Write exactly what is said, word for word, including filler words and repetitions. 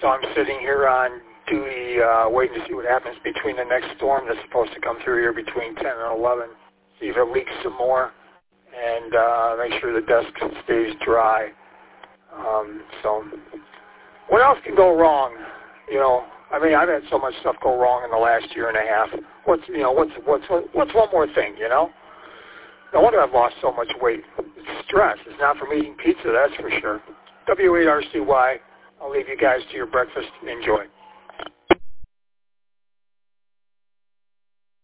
So I'm sitting here on duty, uh, waiting to see what happens between the next storm that's supposed to come through here between ten and eleven. See if it leaks some more, and uh, make sure the desk stays dry. Um, so, what else can go wrong? You know, I mean, I've had so much stuff go wrong in the last year and a half. What's you know, what's what's what's one more thing? You know, no wonder I've lost so much weight. It's stress. It's not from eating pizza, that's for sure. W eight R C Y. I'll leave you guys to your breakfast. Enjoy.